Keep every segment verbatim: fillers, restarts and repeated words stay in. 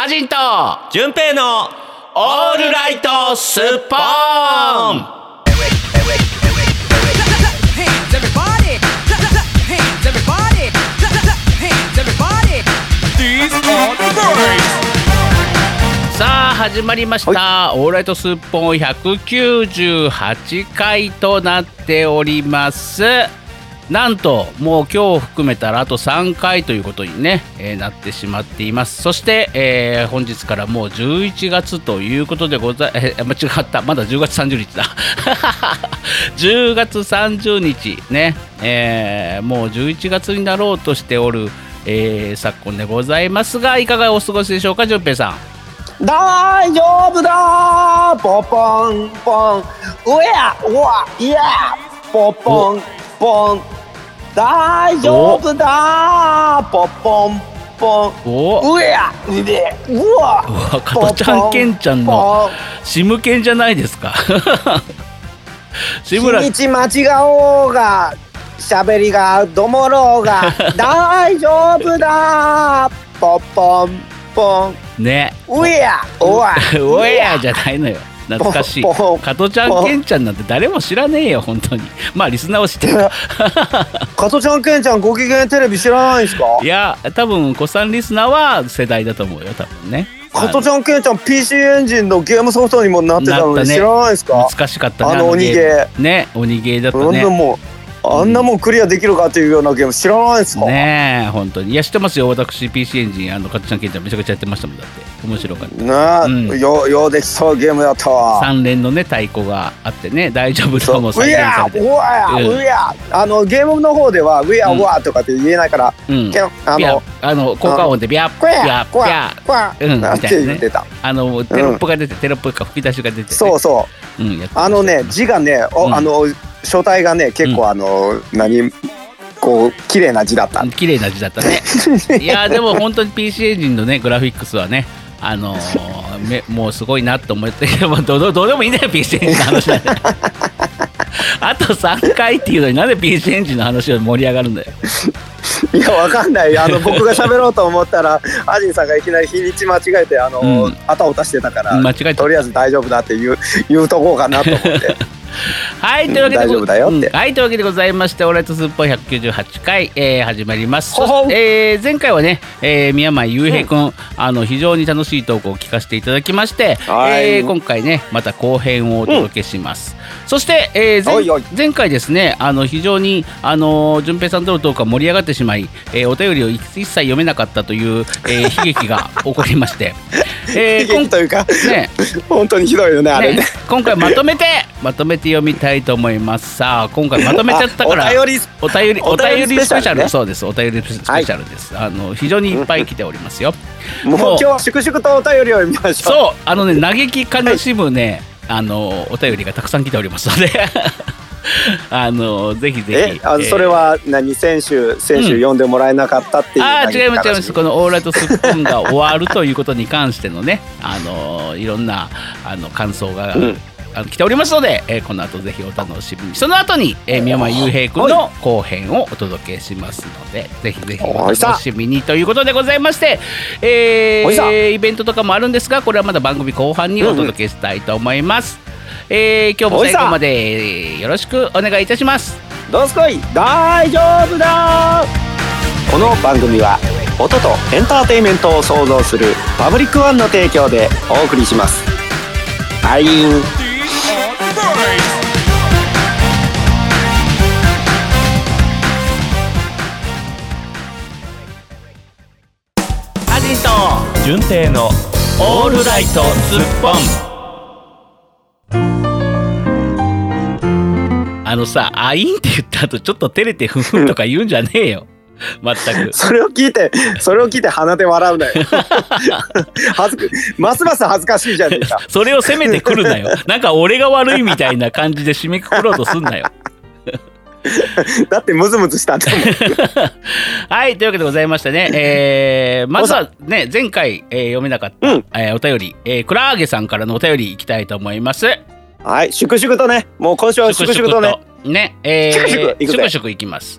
ジンと純平のオールライトスッポン。さあ始まりました、はい、オールライトスッポンひゃくきゅうじゅうはちかいとなっております。なんともう今日を含めたらあとさんかいということに、ねえー、なってしまっています。そして、えー、本日からもうじゅういちがつということでござい、えー、間違った、まだじゅうがつさんじゅうにちだじゅうがつさんじゅうにちね、えー、もうじゅういちがつになろうとしておる、えー、昨今でございますが、いかがお過ごしでしょうか、淳平さん。 大丈夫だポポンポンうやうわいやポポンポン大丈夫だポポンポンおうやうでうわうわ加トちゃんケンちゃんのシムケンじゃないですか日にち間違おうが喋りがどもろうが大丈夫だポポンポンね、 うやおわうやじゃないのよ、懐かしい。加トちゃんケンちゃんなんて誰も知らねえよ本当に。まあリスナーを知ってる加トちゃんケンちゃんご機嫌テレビ知らないんですか？ いや多分子さんリスナーは世代だと思うよ多分ね。 加トちゃんケンちゃん ピーシー エンジンのゲームソフトにもなってたのに知らないですか？ 難しかったね、 あの鬼ゲーね、鬼ゲーだったね。 もうあんなもんクリアできるかっていうようなゲーム知らないですか？ ねえ本当に。いや知ってますよ、私 ピーシー エンジンあの加トちゃんケンちゃんめちゃくちゃやってましたもん。だって面白かったねえ、うん、よ, ようできそうゲームだったわ。 さん連のね太鼓があってね、大丈夫だも再現されて、 うやうやうやあのゲームの方ではうやうわとかって言えないから、うん、あのあの効果音でビャッビャッビャッうんみたいなね、あのテロップが出て、うん、テロップか吹き出しが出て、ね、 そうそう、うん、あのね字がね、うん、あの書体がね結構あの、うん、何こう綺麗な字だった。 綺麗な字だったねいやでも本当に ピーシー エンジンのねグラフィックスはね、あのー、めもうすごいなと思ってど, ど, どうでもいいんだよ ピーシー エンジンの話だあとさんかいっていうのになんで ピーシー エンジンの話を盛り上がるんだよいやわかんない、あの僕が喋ろうと思ったらアジンさんがいきなり日にち間違えてあの、うん、あたおたしてたから間違えた、とりあえず大丈夫だって言う言うとこうかなと思ってはいというわけで、 大丈夫だよって、 うん、はいというわけでございまして、オールライトスッポンひゃくきゅうじゅうはちかい、えー、始まります。えー、前回はね、えー、宮前雄平くん、うん、あの非常に楽しいトークを聞かせていただきまして、えー、今回ねまた後編をお届けします、うん、そして、えー、前, おいおい前回ですね、あの非常にあの順平さんとのトークが盛り上がってしまい、えー、お便りを一切読めなかったという、えー、悲劇が起こりましてえー、悲劇というか、ね、本当にひどいよねあれね。 今回まとめてまとめて読みたいと思います。さあ今回まとめちゃったからお便りお便りお便りスペシャル、 ね、 そうです、お便りスペシャルです、はい、あの非常にいっぱい来ておりますよもう今日は粛々とお便りを読みましょう。 そうあのね嘆き悲しむね、はい、あのお便りがたくさん来ておりますのであのぜひぜひえあの、えー、それは何先週先週読んでもらえなかったっていう、うん、 あ違います違います。このオールライトスッポンが終わるということに関してのねあのいろんなあの感想が、うんあの来ておりますので、えー、この後ぜひお楽しみに。その後に、えー、宮前雄平君の後編をお届けしますので、ぜひぜひお楽しみにということでございまして、えー、イベントとかもあるんですが、これはまだ番組後半にお届けしたいと思います、うんうんえー、今日も最後までよろしくお願いいたします。 どうすこい大丈夫だ。この番組は音とエンターテインメントを創造するパブリックワンの提供でお送りします。アインアジンと純平のオールライトスッポン。あのさ、アインって言った後ちょっと照れてフフンとか言うんじゃねえよ全くそれを聞いてそれを聞いて鼻で笑うなよ恥ずくますます恥ずかしいじゃねえかそれを責めてくるなよなんか俺が悪いみたいな感じで締めくくろうとすんなよだってムズムズしたんだもんはいというわけでございましてね、えー、まずはね前回、えー、読めなかった、うんえー、お便り、えー、クラーゲさんからのお便りいきたいと思います。 はい粛々とねもう今週は粛々とねね、えー、 シュクシュク行くぜシュクシュク行きます。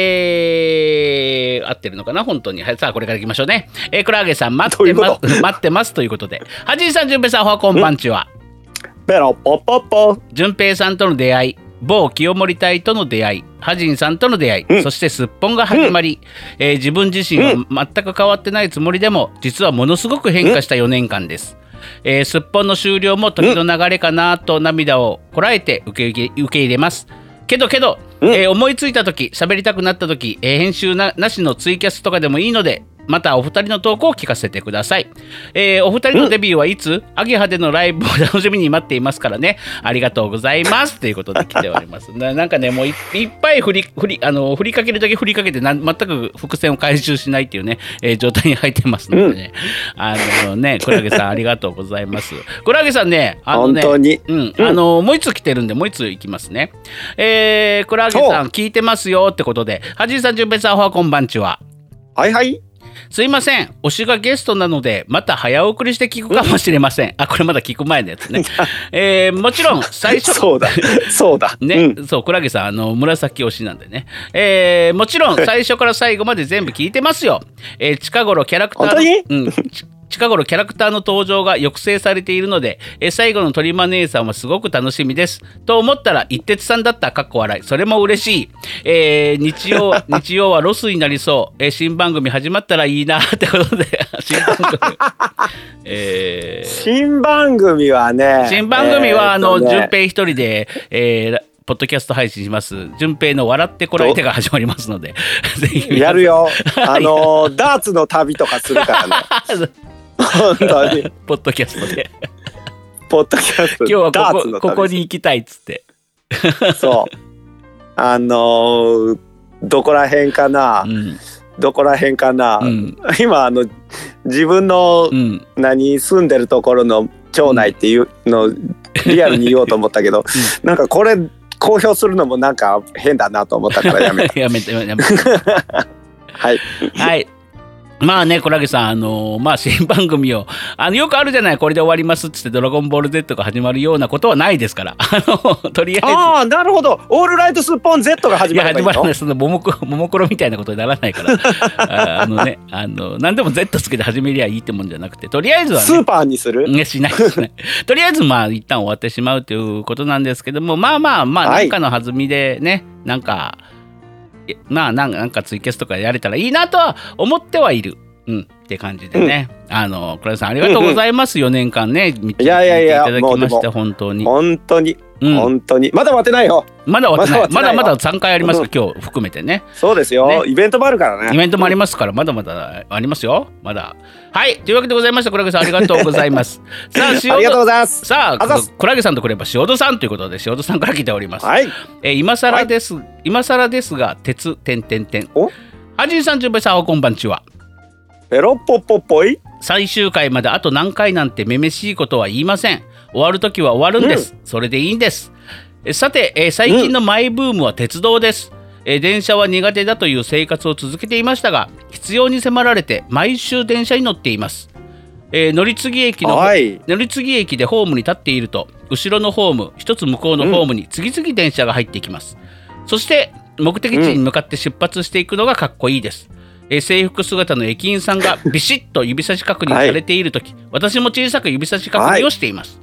えー、合ってるのかな本当に。はい、さあこれから行きましょうね。えー、クラゲさん待ってます。待ってますということで。はじいさん、じゅんぺいさん、おはこんばんちは。 ペロポポポ。 じゅんぺいさんとの出会い、某清盛隊との出会い、はじんさんとの出会い、 うん、 そしてすっぽんが始まり、うんえー、自分自身は全く変わってないつもりでも、実はものすごく変化したよねんかんです。えー、すっぽんの終了も時の流れかなと涙をこらえて受け入れ、受け入れます。けどけど、えー、思いついた時、喋りたくなった時、えー、編集 な, なしのツイキャスとかでもいいので、またお二人のトークを聞かせてください。えー、お二人のデビューはいつ、アゲハでのライブを楽しみに待っていますからね。ありがとうございますということで来ておりますな, なんかねもう い, いっぱい振り振りあの振りかけるだけ振りかけてな全く伏線を回収しないっていうね、えー、状態に入ってますのでね、うん、あのねクラゲさんありがとうございますクラゲさんねあのね本当に、 うんうん、あのもう一つ来てるんでもう一ついきますね。えー、クラゲさん聞いてますよってことで、はじいさん、じゅんぺいさん、おはこんばんちは。 はいはい。 すいません、推しがゲストなのでまた早送りして聞くかもしれません。あ、これまだ聞く前のやつね。えー、もちろん最初そうだそうだね、 うん、 そうクラゲさんあの紫推しなんでね、えー、もちろん最初から最後まで全部聞いてますよ。えー、近頃キャラクターの本当に、 うん近頃キャラクターの登場が抑制されているので、え最後の鳥間姉さんはすごく楽しみですと思ったら一徹さんだった。かっこ笑い。それも嬉しい。えー、日曜日曜はロスになりそう、えー、新番組始まったらいいなってことで新番組、えー、 新番組はね新番組は、えー、あのね、 順平一人で、えーポッドキャスト配信します。順平の笑ってこらえてが始まりますのでぜひやるよ。あのダーツの旅とかするからね本当にポッドキャストでポッドキャスト今日はここ、ここに行きたいっつってそうあのー、どこら辺かな、うん、どこら辺かな、うん、今あの自分の、うん、何住んでるところの町内っていうのをリアルに言おうと思ったけど、うん、なんかこれ公表するのもなんか変だなと思ったからやめてやめてやめてはいはいまあね、クラゲさん、あのー、まあ新番組をあのよくあるじゃない、これで終わりますっつってドラゴンボール Z が始まるようなことはないですから、あのとりあえずああなるほど、オールライトスッポン Z が始まるの。いや始まらない、そのももクロももクロみたいなことにならないからあ, あのねあの何でも Z つけて始めりゃいいってもんじゃなくて、とりあえずは、ね、 スーパーにする、 ね、しないしないとりあえずまあ一旦終わってしまうということなんですけども、まあまあまあ何かの弾みでね、はい、なんかまあなんかツイキャスとかやれたらいいなとは思ってはいる。うんって感じでね、うん、あのクラゲさんありがとうございます、うんうん、よねんかんね見ていただきまして本当に本当に、うん、本当にまだ終わってないよ。 まだ終わってない、まだまださんかいあります、うん、今日含めてね。 そうですよ、ね、イベントもあるからね。 イベントもありますからまだまだありますよまだ。はいというわけでございました。クラゲさんありがとうございますさあ塩ありがとうございます。 さあクラゲさんとくれば塩戸さんということで塩戸さんから来ております。はい、えー、今更です、はい、今更ですが鉄点点点おはじいさん、じゅんぺいさん、こんばんちは。 ペロッポッポッポイ。 最終回まであと何回なんてめめしいことは言いません。終わるときは終わるんです、うん、それでいいんです。えさて、えー、最近のマイブームは鉄道です、うんえー、電車は苦手だという生活を続けていましたが、必要に迫られて毎週電車に乗っています。えー、乗り継ぎ駅の、はい、乗り継ぎ駅でホームに立っていると、後ろのホーム一つ向こうのホームに次々電車が入っていきます、うん、そして目的地に向かって出発していくのがかっこいいです、えー、制服姿の駅員さんがビシッと指差し確認されているとき、はい、私も小さく指差し確認をしています、はい、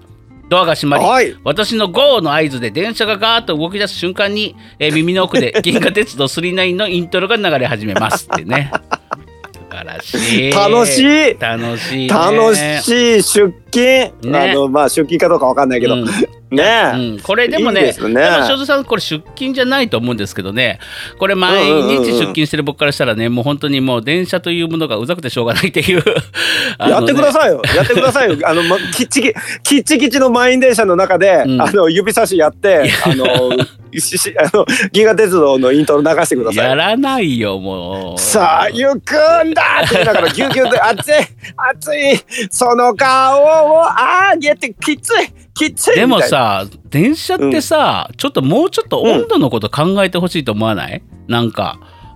ドアが閉まり、はい、私のゴーの合図で電車がガーッと動き出す瞬間に、えー、耳の奥で銀河鉄道さんじゅうきゅうのイントロが流れ始めますってね素晴らしい。 楽しい楽しい、ね、 楽しい出勤、ね、あのまあ出勤かどうかわかんないけど、うんねうん、これでもね、いいですね。でも塩津さんこれ出勤じゃないと思うんですけどね、これ毎日出勤してる僕からしたらね、もう本当にもう電車というものがうざくてしょうがないっていう、ね、 やってくださいよやってくださいよあの、ま、きっちききっちきちの満員電車の中で、うん、あの指差しやってあのししあの銀河鉄道のイントロ流してください。 やらないよもう。 さあ行くんだって言いながらギュギュって熱い熱いその顔を上げてきついきつい。 でもさ電車ってさ、うん、ちょっともうちょっと温度のこと考えてほしいと思わない？なんか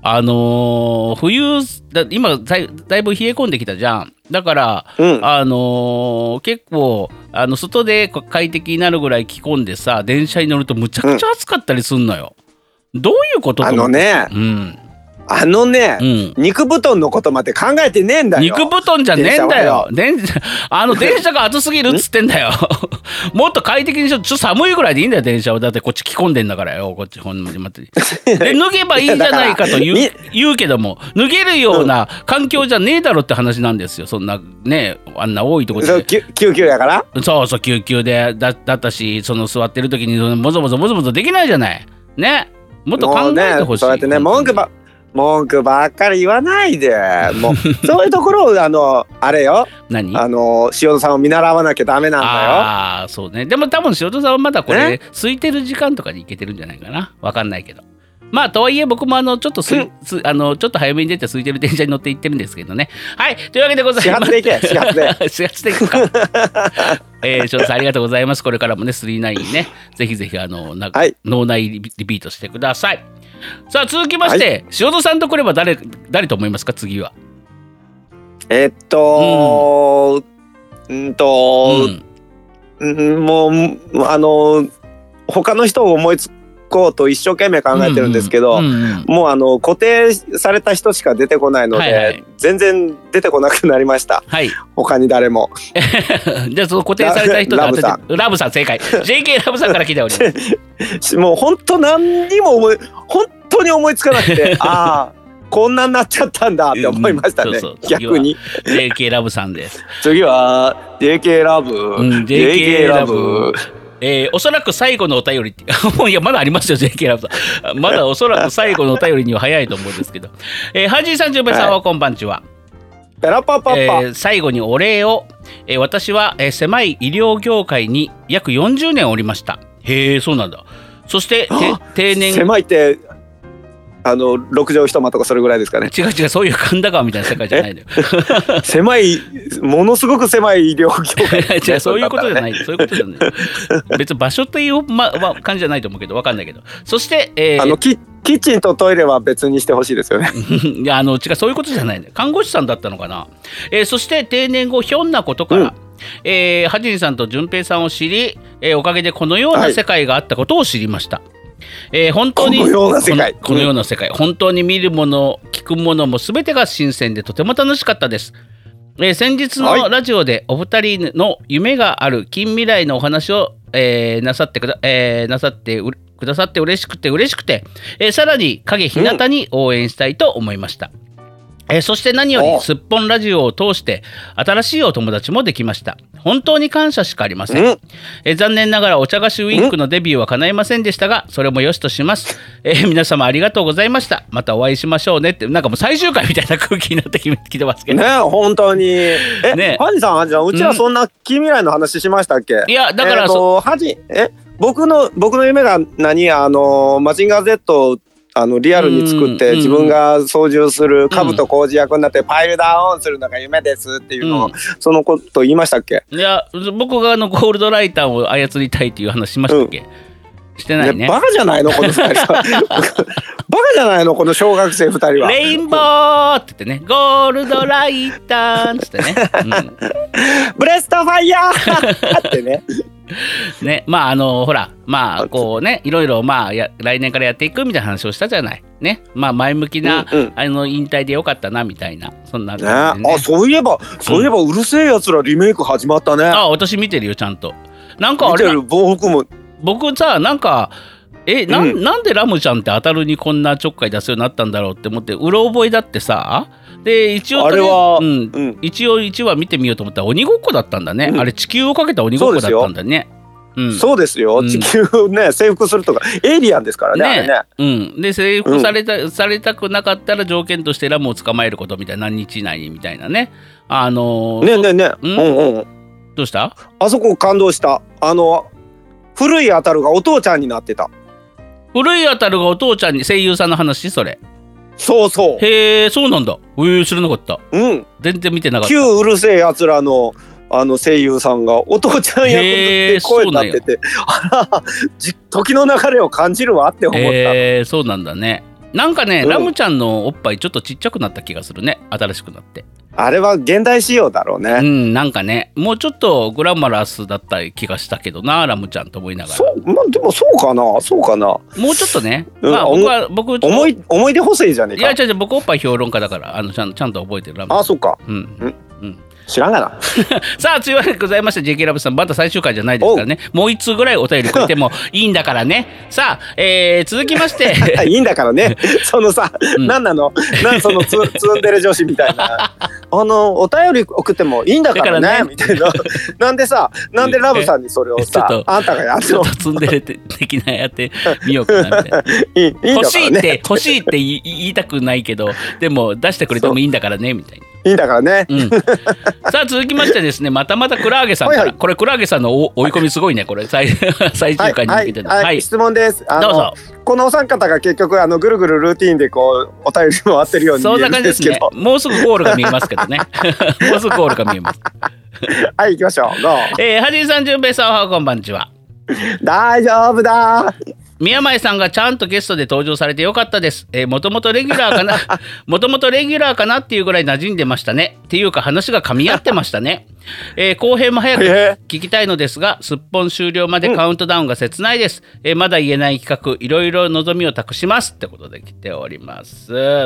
あのー、冬だ今だい、だいぶ冷え込んできたじゃん。だから、 うん、 あのー、結構あの外で快適になるぐらい着込んでさ、電車に乗るとむちゃくちゃ暑かったりすんのよ。うん、どういうこと？ あのね、 うん、 あのね、 うん、 肉布団のことまで考えてねえんだよ。 肉布団じゃねえんだよ。電あの電車が暑すぎるっつってんだよ。もっと快適にしよう。ちょっと寒いぐらいでいいんだよ電車は。だってこっち着込んでんだからよ。こっちほんまに待ってで脱げばいいじゃないかと言う言うけども、脱げるような環境じゃねえだろって話なんですよ。そんなね、あんな多いところで。 救急やから。 そうそう、救急で だ, だったし、その座ってる時にもぞもぞもぞもぞできないじゃないね。もっと考えてほしい。 そうやってね、文句ば文句ばっかり言わないで、もうそういうところをあのあれよ、 何あの塩田さんを見習わなきゃダメなんだよ。ああ、そうね。でも多分塩田さんはまだこれ空いてる時間とかに行けてるんじゃないかな。わかんないけど。まあとはいえ僕もあのちょっとす、うん、すあのちょっと早めに出て空いてる電車に乗って行ってるんですけどね。はい、というわけでございます。 始発で行け、始発で。 始発で行くか。えー、塩田さんありがとうございます。これからもね、スリーナインね、ぜひぜひあのな、はい、脳内リピートしてください。さあ続きまして、はい、塩田さんとくれば誰誰と思いますか？次はえー、っとうんと、うん、もうあの他の人を思いつこうと一生懸命考えてるんですけど、うんうんうんうん、もうあの固定された人しか出てこないので、はいはい、全然出てこなくなりました、はい、他に誰も。 じゃあその固定された人ラブさんラブさん正解。 ジェイケー ラブさんから聞いておりますもう本当何にも思い本当に思いつかなくてああこんなになっちゃったんだって思いましたね、うん、そうそう逆に。 ジェイケー ラブさんです。 次は ジェイケー ラブ、うん、ジェイケー ラブ、 えー、おそらく最後のお便りいやまだありますよ ジェイケー ラブさん。まだおそらく最後のお便りには早いと思うんですけど、えー、ハジーさん、じゅんぺいさんはこんばんちは。 ペラパパパ、えー、最後にお礼を、えー、私は、えー、狭い医療業界に約よんじゅうねんおりました。へえ、そうなんだ。そして定年。 狭いってあのろく畳一間とかそれぐらいですかね。 違う違う、そういう神田川みたいな世界じゃないのよ。 狭い、ものすごく狭い医療業界。 違う、そういうことじゃない、そういうことじゃない。別に場所という、まま、感じじゃないと思うけど、わかんないけど。そして、えー、 あのキキッチンとトイレは別にしてほしいですよね。 いや、あの違う、そういうことじゃない、ね、看護師さんだったのかな。えー、そして定年後ひょんなことから、うん、えー、ハジンさんと順平さんを知り、えー、おかげでこのような世界があったことを知りました、はい。えー、本当にこのような世界、 この、このような世界、うん、本当に見るもの聞くものも全てが新鮮でとても楽しかったです。えー、先日のラジオでお二人の夢がある近未来のお話を、えー、なさってくだ、えー、なさってうくださって嬉しくて嬉しくて、えー、さらに影ひなたに応援したいと思いました。うん、えー、そして何よりすっぽんラジオを通して新しいお友達もできました。本当に感謝しかありません。うん、えー、残念ながらお茶菓子ウィンクのデビューは叶いませんでしたが、それもよしとします。えー、皆様ありがとうございました。またお会いしましょうねって、なんかもう最終回みたいな空気になってきてますけどね。本当にえ、ね、ハジさん、ハジさん、うちはそんな近未来の話しましたっけ？ いや、だから、えー、 とハジえ僕の僕の夢が何、あのマジンガー Z をあのリアルに作って自分が操縦する兜浩二役になってパイルダウンするのが夢ですっていうのを、うん、そのこと言いましたっけ？ いや、僕があのゴールドライターを操りたいっていう話しましたっけ？うん、してないね。 バカじゃないのこのふたりは。バカじゃないのこの小学生ふたりは。 レインボーって言ってね、ゴールドライターって言ってね、うん、 ブレストファイヤーってね。 ね、まああのほら、まあこうね、いろいろまあや来年からやっていくみたいな話をしたじゃないね。まあ前向きな、うんうん、あの引退でよかったなみたいな、そんな感じでね。 あ、そういえばそういえば、うん、うるせえやつらリメイク始まったね。 あ、私見てるよちゃんと。なんかあれ見てる、僕も僕さ、なんかえ な, んなんでラムちゃんって当たるにこんなちょっかい出すようになったんだろうって思って、うろ覚えだってさ。で一応、ね、 あれは、 うんうん、一応いちわ見てみようと思ったら鬼ごっこだったんだね、うん、あれ地球をかけた鬼ごっこだったんだね。 そうですよ、うん、地球をね征服するとかエイリアンですから ね, ね, あれね、 うん、で征服された、うん、されたくなかったら条件としてラムを捕まえることみたいな、何日以内にみたいなね。あのー、 ねねね、うんうんうん、 どうした？ あそこ感動した。あの古いアタルがお父ちゃんになってた。 古いアタルがお父ちゃんに、声優さんの話それ？ そうそう。 へえ、そうなんだ。えー、知らなかった。 うん。 全然見てなかった。 旧うるせえやつらのあの声優さんがお父ちゃん役で声になってて、あら、時の流れを感じるわって思った。 へえ、そうなんだね。 なんかね、 うんラムちゃんのおっぱいちょっとちっちゃくなった気がするね、新しくなって。 あれは現代仕様だろうね。 うん、なんかね、もうちょっとグラマラスだった気がしたけどな、ラムちゃんと思いながら。 そう、まあ、でもそうかな、そうかな。 もうちょっとね、 うんまあ僕は僕思い思い出補正じゃねえか。 いや違う違う、僕おっぱい評論家だから、あのちゃんちゃんと覚えてるラムちゃん。 あ、そうか。 うんうんうん知らんがな。 さあ、というわけでございまして、ジェイケー ラブさん、まだ最終回じゃないですからね、もう一通ぐらいお便りくれてもいいんだからね。さあ、えー、続きまして。 いいんだからね。そのさ、 うん、 なんなのなんそのつツンデレ女子みたいな。あの、お便り送ってもいいんだからね。みたいな。なんでさ、なんでラブさんにそれをさ、あんたがやってちょっとツンデレ的なやってみようかなみたいな。 いいいいんだからね、 欲しいって、欲しいって言いたくないけど、でも出してくれてもいいんだからね、みたいな。 いいんだからね。 うん、さあ続きましてですね、またまたクラーゲさんから、はいはい、これクラーゲさんの追い込みすごいね、これ最最終回に向けての、 はいはいはい、質問です。あのどうぞ。 このお三方が結局あのぐるぐるルーティーンでこうお便り回ってるように見えるんですけど、 そんな感じですね。もうすぐゴールが見えますけどね。もうすぐゴールが見えます。 はい、行きましょう。ゴー。 えー、はじいさん、じゅんぺいさん、おはこんばんちは。 大丈夫だ。 宮前さんがちゃんとゲストで登場されてよかったです。えー、もともとレギュラーかなもともとレギュラーかなっていうぐらい馴染んでましたね。っていうか話が噛み合ってましたね。えー、後編も早く聞きたいのですが、すっぽん終了までカウントダウンが切ないです。えー、まだ言えない企画、いろいろ望みを託しますってことで来ております。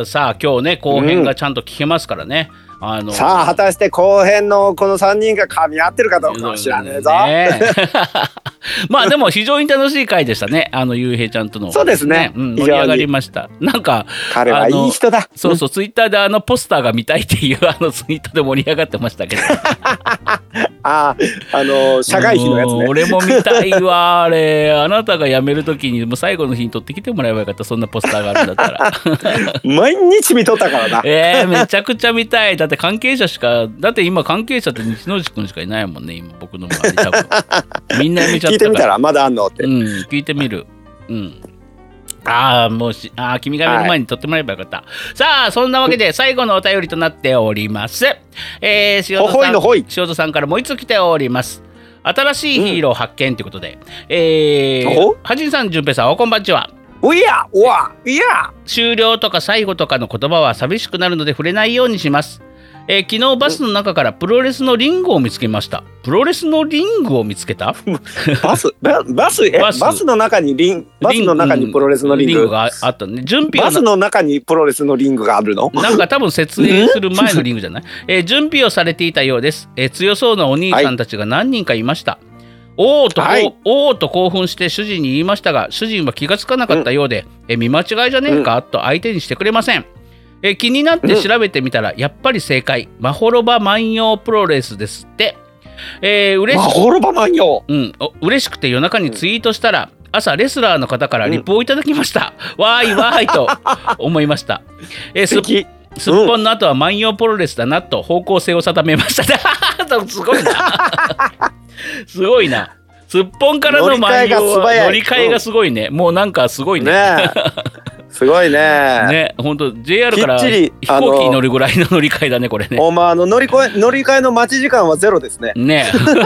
さあ今日ね、後編がちゃんと聞けますからね。うん、あのさあ果たして後編のこのさんにんが噛み合ってるかどうかは知らねえぞ。ね、 まあでも非常に楽しい回でしたね。あのゆうへいちゃんとの、ね、 そうですね、 うん、盛り上がりました。なんか彼はいい人だ。 そうそう、ツイッターであのポスターが見たいっていうあのツイートで盛り上がってましたけど。 ああ、あの社外費のやつね。 俺も見たいわあれ。あなたが辞めるときにもう最後の日に取ってきてもらえばよかった。そんなポスターがあるんだったら。 毎日見とったからな。 えー、めちゃくちゃ見たい。だって関係者しか、だって今関係者って日之内くんしかいないもんね、今僕の周り多分。みんな見ちゃったから。 聞いてみたらまだあんのって。 うん、聞いてみる。うん。ああ、もうし、ああ、君が見る前に撮ってもらえばよかった。はい、さあ、そんなわけで最後のお便りとなっております。えー、塩田さん、 ほほいのほい塩田さんからもう一つ来ております。新しいヒーロー発見ということで、うん、えー、はじんさん、じゅんぺいさん、おこんばんちは。 おやおわいや終了とか最後とかの言葉は寂しくなるので触れないようにします。えー、昨日バスの中からプロレスのリングを見つけました。プロレスのリングを見つけた？ バスババスえバス、バスの中にリンバスの中にプロレスのリング、 リングがあったね。準備バスの中にプロレスのリングがあるの？ なんか多分設営する前のリングじゃない？えー、準備をされていたようです。えー、強そうなお兄さんたちが何人かいました。はい、おーと、はい、おーと興奮して主人に言いましたが、主人は気がつかなかったようで、うん、え見間違いじゃねえか、うん、と相手にしてくれません。え気になって調べてみたら、うん、やっぱり正解、マホロバ万葉プロレスですって。えー、嬉しマホロバ万葉、 うん、嬉しくて夜中にツイートしたら、朝レスラーの方からリプをいただきました。うん、わーいわーいと思いました。えー、すすっぽんの後は万葉プロレスだなと方向性を定めました。すごいな。すごいな。すっぽんからの万葉乗り換えがすごいね。もうなんかすごいね。ねすごいね。 ね、本当 ジェイアール から飛行機に乗るぐらいの乗り換えだねこれね。 おまあ、あの乗り換え乗り換えの待ち時間はゼロですね。 ね。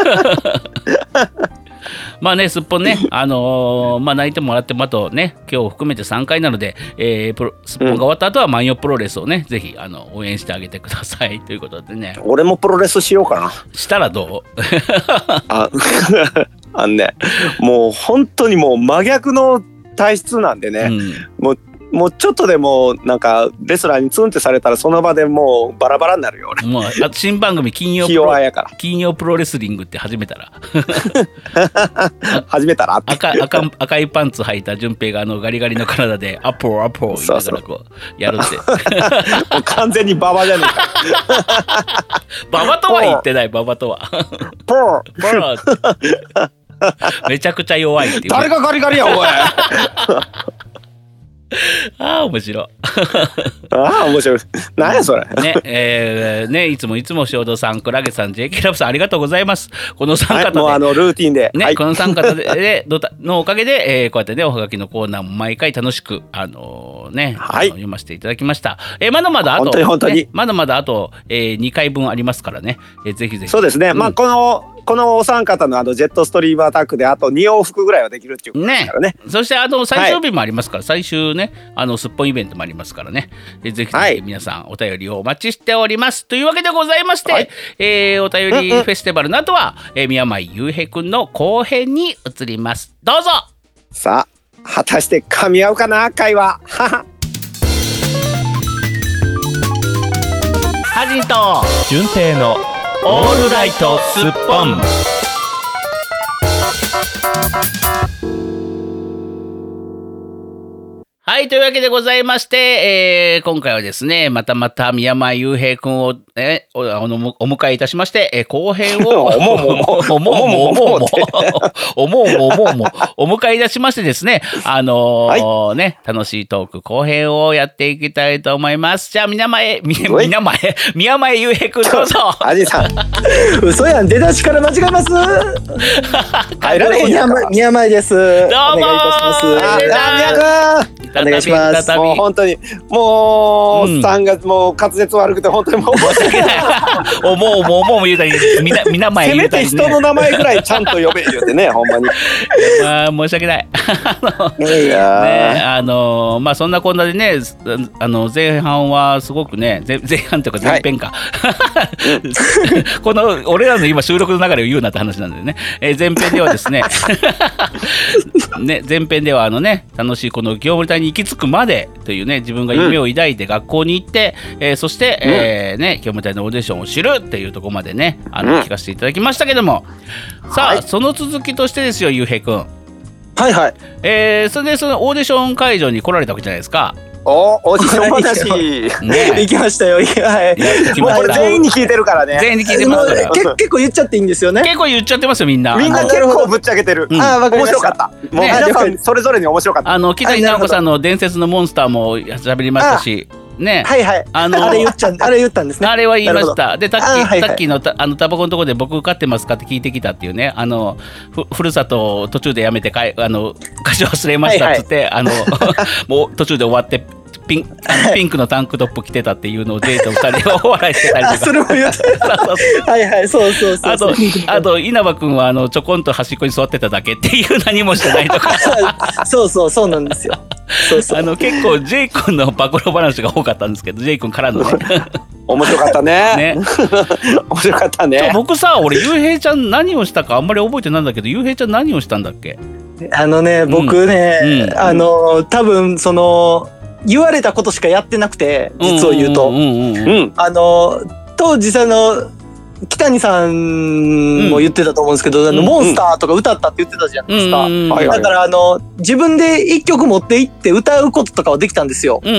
まあね、すっぽんね、あのー、まあ泣いてもらってもあとね、今日含めてさんかいなので、えー、プロすっぽんが終わった後は万葉プロレスをね、ぜひあの応援してあげてくださいということでね。 俺もプロレスしようかな。 したらどう？ あ、あのね、もう本当にもう真逆の体質なんでね、うん、もうもうちょっとでもなんかレスラーにツンってされたらその場でもうバラバラになるよ俺。もうあ新番組金曜プロ金曜プロレスリングって始めたら始めたらって赤, 赤, 赤いパンツ履いた順平があのガリガリの体でアポアポ言いながらこうやるってもう完全にババじゃねえか。 ババとは言ってない。ババとはポーポーめちゃくちゃ弱いっていう、ね、 誰がガリガリやおい。 ああ面白い。 ああ面白い。何やそれ。 ねえー、ねいつもいつも塩戸さん、クラゲさん、ジェイケー ラブさんありがとうございます。この三方で、 はい、もうあのルーティンで、 ね、 はい、 この三方ででのおかげで、えー、こうやってねおはがきのコーナーも毎回楽しくあのー、ね、はい、読ませていただきました。えー、まだまだあと本当に本当に、 ね、まだまだあと、えー、にかいぶんありますからね。えー、ぜひぜひ。 そうですね。 うん、 まあこのこのお三方のあのジェットストリームアタックであとに往復ぐらいはできるっていうことですからね。 そしてあの最終日もありますから、はい、最終ねあのすっぽんイベントもありますからね、ぜひぜひ皆さんお便りをお待ちしております、はい、というわけでございまして、はい、えー、お便りフェスティバルの後は、うんうん、えー、宮前雄平くんの後編に移ります。どうぞ。 さあ果たして噛み合うかな会話。 ハジンと純正のオールライトスッポン。 はい、というわけでございまして、えー、今回はですね、またまた宮前雄平くんを、ね、お, お, お迎えいたしまして、えー、後編をおもももおもももももおももももお迎えいたしましてですね、あのーはい、ね、楽しいトーク後編をやっていきたいと思います。じゃあ宮前宮前宮前雄平くんどうぞ。 アジさん嘘やん、出だしから間違えます帰られへんやんか。 宮前です。どうもーお願いいたします。 あ宮君お願いします。 もう本当にもう、うん、さんがつもう滑舌悪くて本当にもう申し訳ない。 おもうもうもう言うたりみなみな前言うたり、ね、 せめて人の名前ぐらいちゃんと呼べ言うてねほんまに。 まあ申し訳ない。 いやね、あのまあそんなこんなでね、あの前半はすごくね、前前半というか前編か、はい、この俺らの今収録の流れを言うなって話なんだよね。えー、前編ではですねね前編ではあのね楽しいこの業務隊に行き着くまでというね、自分が夢を抱いて学校に行って、うん、えー、そして、うん、えー、ね業務隊のオーディションを知るっていうところまでね、あの、うん、聞かせていただきましたけども、さあ、はい、その続きとしてですよ、ゆうへいくん。 はいはい。 えー、それでそのオーディション会場に来られたわけじゃないですか。 おオーディション話、 ね、行きましたよ。はい。 もうこれ全員に聞いてるからね。 全員に聞いてますから。 結構言っちゃっていいんですよね。 結構言っちゃってますよみんな。 みんな結構ぶっちゃけてる。 うん、あ、わかりました。 面白かった。もう皆さんそれぞれに面白かった。 あの木谷直子さんの伝説のモンスターも喋りましたし。ね、 はいはい、あのー、あれ言っちゃあれ言ったんですね。 あれは言いました。で、タッキー、はいはい、タッキーのたあのタバコのところで僕受かってますかって聞いてきたっていうね、あのふふるさとを途中でやめてかいあの歌詞忘れましたっつって、はいはい、あのもう途中で終わってピンあのピンクのタンクトップ着てたっていうのをデートふたりをお笑いしてたりとか。 それも言ったはいはい、そうそうそう。 あとあと稲葉くんはあのちょこんと端っこに座ってただけっていう何もしてないとか。 そうそうそうなんですよ。そうそう、 あの結構ジェイ君の暴露話が多かったんですけど、ジェイ君からのね面白かったね。ね面白かったね。 僕さ、俺ゆうへいちゃん何をしたかあんまり覚えてないんだけど、ゆうへいちゃん何をしたんだっけ。 あのね、僕ね、うんうん、あの多分その言われたことしかやってなくて、実を言うと、あの当時その木谷さんも言ってたと思うんですけど、うん、あのモンスターとか歌ったって言ってたじゃないですか、うん、だからあの自分で一曲持って行って歌うこととかはできたんですよ、うん、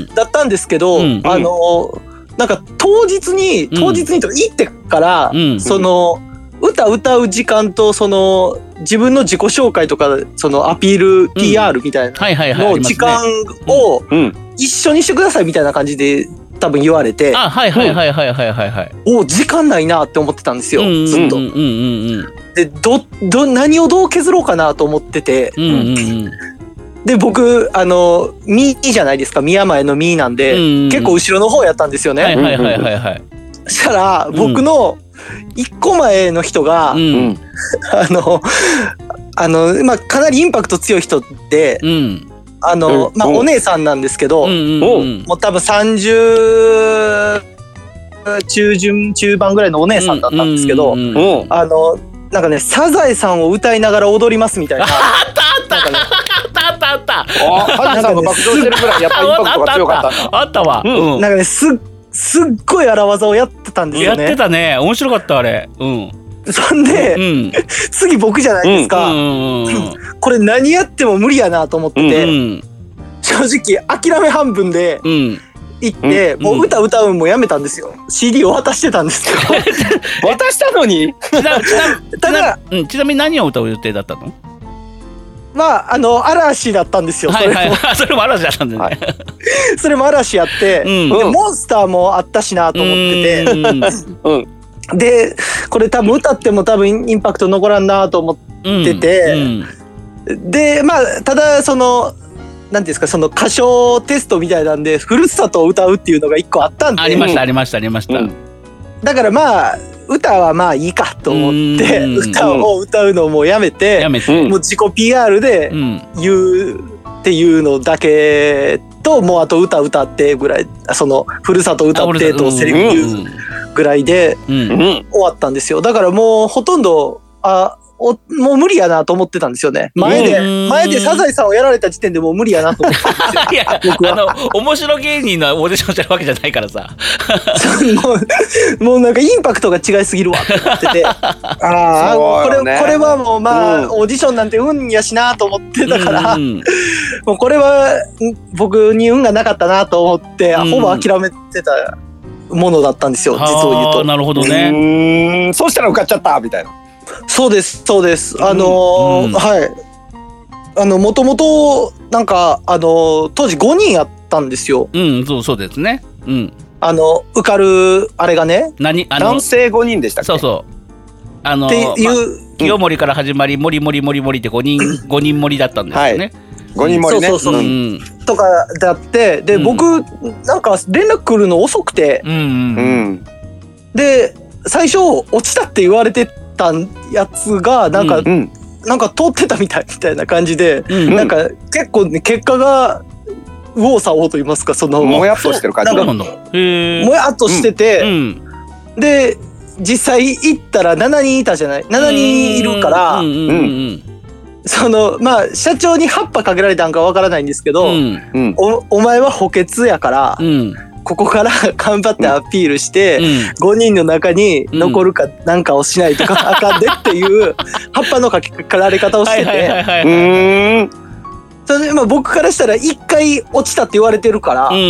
だったんですけど、うん、あのなんか当日に当日にとか行ってから、うん、その歌歌う時間とその自分の自己紹介とかそのアピール ティーアール みたいなの時間を一緒にしてくださいみたいな感じで多分言われて、 あ、はいはいはいはいはいはいはい。 お、時間ないなって思ってたんですよ、ずっと。で、どど何をどう削ろうかなと思ってて、うんうんうん、で僕あのミーじゃないですか、宮前のミーなんで、うんうん、結構後ろの方やったんですよね。はいはいはいはいはい。そしたら僕の一個前の人が、うん、あのあのまあかなりインパクト強い人で。うん、あの、まあ、お姉さんなんですけど、うんうんうん、もう多分さんじゅう中旬中盤ぐらいのお姉さんだったんですけど、うんうんうん、あのなんかねサザエさんを歌いながら踊りますみたいな。あったあった、ね、あったあったあった。 ハジさんが爆笑してるぐらいやっぱりインパクトが強かったんだ。 あったわ。 うん、なんかねすっすっごい荒技をやってたんですよね。 やってたね。面白かったあれ。うん。 そんで、うん、次僕じゃないですか、うんうんうん、これ何やっても無理やなと思ってて、うん、正直諦め半分で行って、うん、もう歌歌うんもやめたんですよ。 シーディー を渡してたんですけど渡したのにちな, ちな, ただ、うん、ちなみに何を歌う予定だったの。 まああの嵐だったんですよ。 はいはい、それも嵐だったんだね、はい、 それも嵐やって、うん、でモンスターもあったしなと思ってて、うん、うんでこれ多分歌っても多分インパクト残らんなと思ってて、うんうん、でまあただそのなんていうんですか、その歌唱テストみたいなんでふるさとを歌うっていうのが一個あったんで。 ありましたありましたありました、うん、 だからまあ歌はまあいいかと思って歌を歌うのをもうやめて、 やめてもう自己 ピーアール で言うっていうのだけと、もうあと歌歌ってぐらい、そのふるさと歌ってとセリフ言うぐらいで終わったんですよ。だからもうほとんどあおもう無理やなと思ってたんですよね。前で前でサザエさんをやられた時点でもう無理やなと思ってたんですよ。 いや僕はあの面白芸人のオーディションしてるわけじゃないからさもう、もうなんかインパクトが違いすぎるわって思ってて、ああこれこれはもうまあ、うん、オーディションなんて運やしなと思ってたから、うん、もうこれは僕に運がなかったなと思って、うん、ほぼ諦めてたものだったんですよ、実を言うと。 なるほどね。 うーん、そうしたら受かっちゃったみたいな。 そうですそうです。あのーうん、はい。あのもともとなんかあのー、当時ごにんやったんですよ。 うん、そうそうですね。うん。 あの受かるあれがね。 何あの男性ごにんでしたっけ？ そうそう。あのっていう、 ま、清盛から始まり、もりもりもりもりってごにんごにん盛りだったんですよね。はい、 ごにん盛りね。 そうそうそう。うん、とかだってで、うん、僕なんか連絡来るの遅くて、うんうんうん、で最初落ちたって言われてたやつがなんか、うん、なんか通ってたみたいみたいな感じで、うん、なんか結構ね結果が右往左往と言いますか、そのもやっとしてる感じ。 なんかもやっとしてて、うん、で実際行ったらしちにんいたじゃない。しちにんいるから、うんうんうん、そのまあ社長に葉っぱかけられたんかわからないんですけど、うん、お, お前は補欠やから、うん、ここから頑張ってアピールして、うん、ごにんの中に残るかなんかをしないとかあかんでっていう葉っぱのかけられ方をしてて、それでまあ僕からしたら一回落ちたって言われてるから、うん、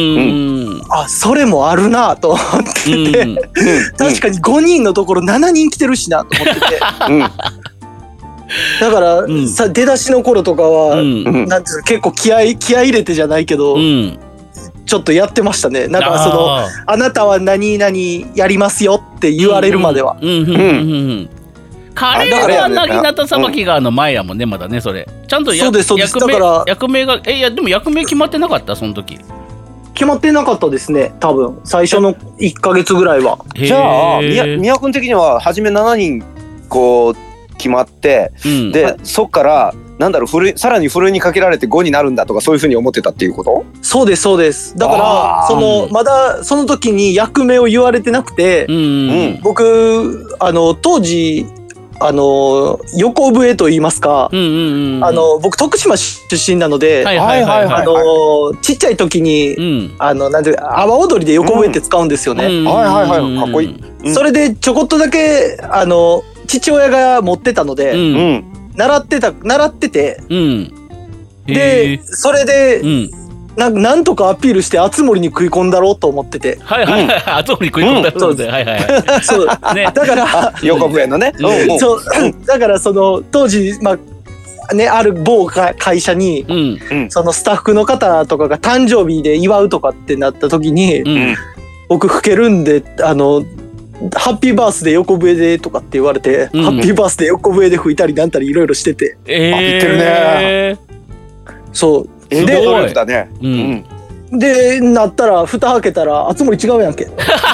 あそれもあるなと思ってて、うん、確かにごにんのところしちにん来てるしなと思ってて、うん、だから、うん、さ出だしの頃とかは、うん、なんていうの結構気合気合入れてじゃないけど、うん、ちょっとやってましたね。なんかその あ, あなたは何々やりますよって言われるまでは。 彼はなぎなたさばきがあの前やもんね、まだね、それちゃんとや役名役名がえいやでも役名決まってなかった？その時決まってなかったですね、多分最初のいっかげつぐらいは。 じゃあ宮君的には初めしちにんこう決まって、うん、で、はい、そっからなんだろうふるさらにふるいにかけられてごになるんだとかそういうふうに思ってたっていうこと？ そうですそうです。だからそのまだその時に役名を言われてなくて、うんうん、僕あの当時あの横笛と言いますか、うんうんうん、あの僕徳島出身なので、あのちっちゃい時に、うん、あのなんて阿波踊りで横笛って使うんですよね。はいはいはい、かっこいい。うん、それでちょこっとだけあの父親が持ってたので、うん、習ってた習ってて、うん、でそれで。うんな, なんとかアピールして熱森に食い込んだろうと思ってて、 はいはいはい、熱森に食い込んだろうって、はいはいはい、 そうね、だから横笛のね、 うん、そうだからその当時まあねある某会社に、うん、そのスタッフの方とかが誕生日で祝うとかってなった時に、うん、僕吹けるんであのハッピーバースデー横笛でとかって言われて、うん、ハッピーバースデー横笛で吹いたりなんたりいろいろしてて、 えー、 あ言ってるね。 そうで、だね、 うん、でなったら蓋開けたら熱森違うやんけ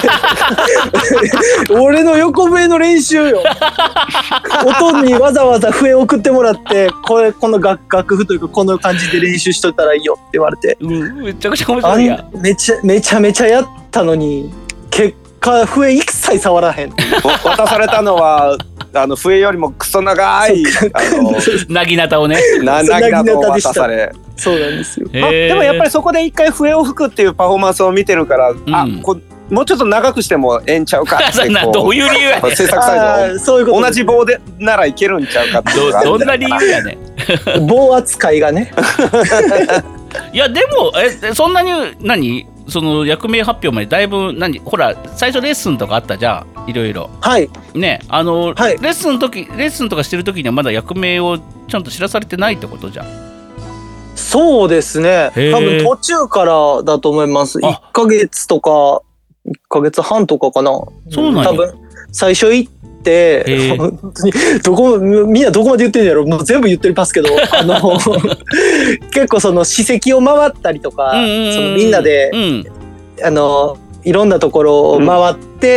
俺の横笛の練習よ音にわざわざ笛送ってもらってこれこの 楽, 楽譜というかこの感じで練習しといたらいいよって言われて、 うん、めちゃくちゃ面白いやめちゃめちゃめちゃやったのに結果笛一切触らへん渡されたのはあの笛よりもクソ長いなぎなたをねなぎなたを渡されそうなんですよ。 あでもやっぱりそこで一回笛を吹くっていうパフォーマンスを見てるから、うん、あこもうちょっと長くしてもええんちゃうかってこうどういう理由やねん制作サイドそういうこと同じ棒でならいけるんちゃうかってど, どんな理由やねん棒扱いがねいやでもえそんなに何その役名発表までだいぶ何ほら最初レッスンとかあったじゃんいろいろはいねあの、はい、レッスンの時レッスンとかしてる時にはまだ役名をちゃんと知らされてないってことじゃん。 そうですね多分途中からだと思います。いっかげつとかいっかげつはんとかかな。 そうなんや。 多分最初行って本当にどこみんなどこまで言ってるんやろもう全部言ってますけどあの結構その史跡を回ったりとか、うんうんうん、そのみんなで、うん、あのいろんなところを回って、